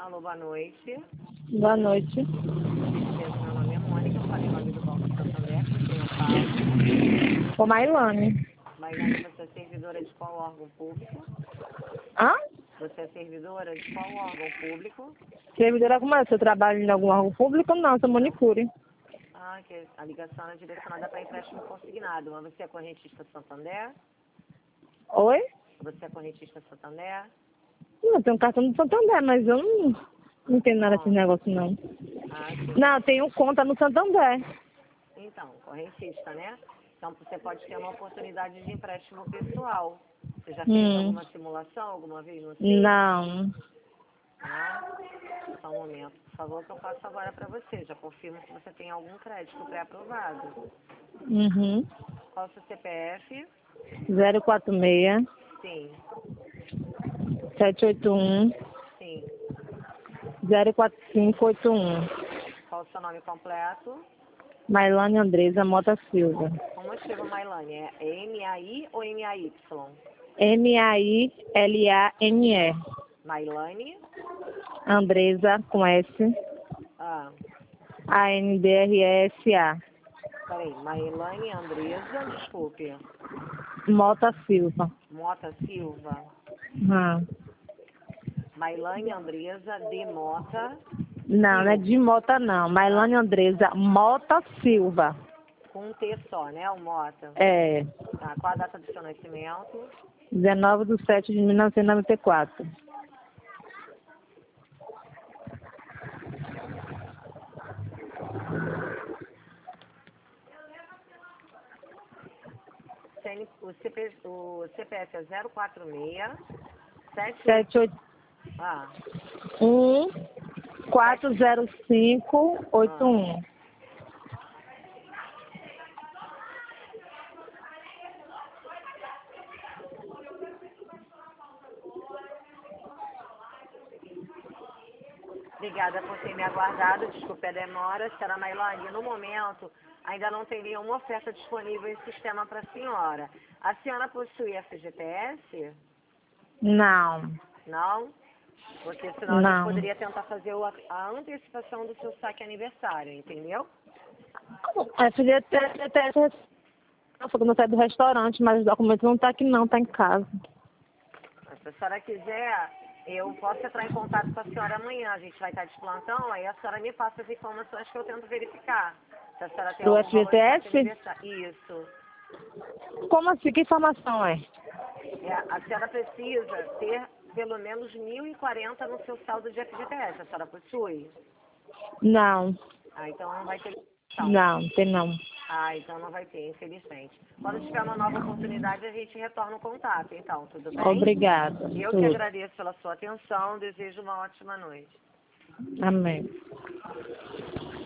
Alô, boa noite. Boa noite. Meu nome é Mônica, eu falei nome do Banco Santander, que tem o caso. Ô, Mailane. Mailane, você é servidora de qual órgão público? Hã? Você é servidora de qual órgão público? Servidora como é? Você trabalha em algum órgão público? Não, sou manicure. Ah, que a ligação é direcionada para empréstimo consignado. Mas você é correntista Santander? Oi? Você é correntista Santander? Não, eu tenho um cartão do Santander, mas eu não tenho nada desses Bom, negócios, não. sim. Não, eu tenho conta no Santander. Então, correntista, né? Então, você pode ter uma oportunidade de empréstimo pessoal. Você já fez alguma simulação alguma vez no SIC? Não. Não? Só um momento, por favor, que eu passo agora para você. Já confirmo se você tem algum crédito pré-aprovado. Uhum. Qual é o seu CPF? 046 Sim, 781 sim. 04581. Qual é o seu nome completo? Mailane Andresa Mota Silva. Como eu escrevo Mailane? É M-A-I ou M-A-Y? Mailane. Mailane? Andresa com S. Ah, Andresa. peraí. Mailane Andresa, desculpe. Mota Silva. Mota Silva. Uhum. Mailane Andresa de Mota Não, não é Silva. de Mota, não. Ah, Mailane Andresa Mota Silva. com um T só, né? O Mota. É. Tá, qual a data do seu nascimento? 19/7/1994. O CPF é 046 78. 78 Ah, 1 ah. 40581. Obrigada por ter me aguardado. Desculpe a demora, senhora Mailane. No momento, ainda não teria uma oferta disponível em sistema para a senhora. A senhora possui FGTS? Não, Não? Porque senão a gente não. poderia tentar fazer a antecipação do seu saque aniversário, entendeu? A FGTS foi quando eu saí do restaurante, mas o documento não está aqui não, está em casa. Mas se a senhora quiser, eu posso entrar em contato com a senhora amanhã. A gente vai estar de plantão, aí a senhora me passa as informações que eu tento verificar. Se a senhora tem Do algum valor de saque FGTS? aniversário. Isso. Como assim? Que informação é? A senhora precisa ter pelo menos 1.040 no seu saldo de FGTS. A senhora possui? Não, Ah, então não vai ter. não, tem não. Ah, então não vai ter, infelizmente. Quando tiver uma nova oportunidade, a gente retorna o contato, então, tudo bem? Obrigada. Eu que Tudo. agradeço pela sua atenção, desejo uma ótima noite. Amém.